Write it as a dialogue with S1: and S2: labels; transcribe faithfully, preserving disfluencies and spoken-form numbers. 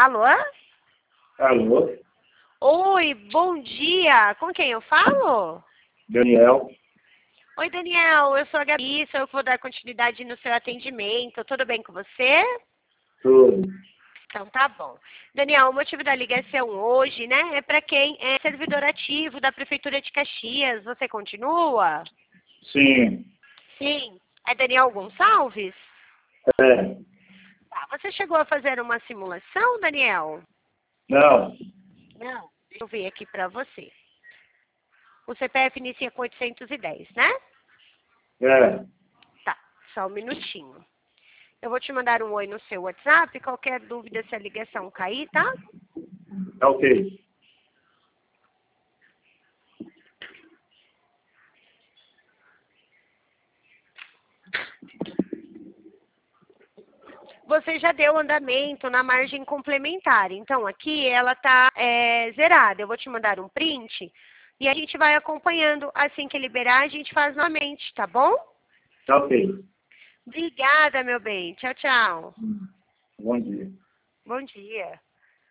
S1: Alô?
S2: Alô?
S1: Oi, bom dia. Com quem eu falo?
S2: Daniel?
S1: Oi, Daniel. Eu sou a Gabi, sou eu que vou dar continuidade no seu atendimento. Tudo bem com você?
S2: Tudo.
S1: Então tá bom. Daniel, o motivo da ligação hoje, né, é para quem é servidor ativo da Prefeitura de Caxias. Você continua?
S2: Sim.
S1: Sim. É Daniel Gonçalves?
S2: É.
S1: Tá. Você chegou a fazer uma simulação, Daniel?
S2: Não.
S1: Não. Deixa eu ver aqui para você. O C P F inicia com oitocentos e dez, né?
S2: É.
S1: Tá, só um minutinho. Eu vou te mandar um oi no seu WhatsApp. Qualquer dúvida, se a ligação cair, tá?
S2: Tá ok.
S1: Você já deu andamento na margem complementar. Então, aqui ela está é, zerada. Eu vou te mandar um print e a gente vai acompanhando. Assim que liberar, a gente faz novamente, tá bom?
S2: Tá ok.
S1: Obrigada, meu bem. Tchau, tchau.
S2: Bom dia.
S1: Bom dia.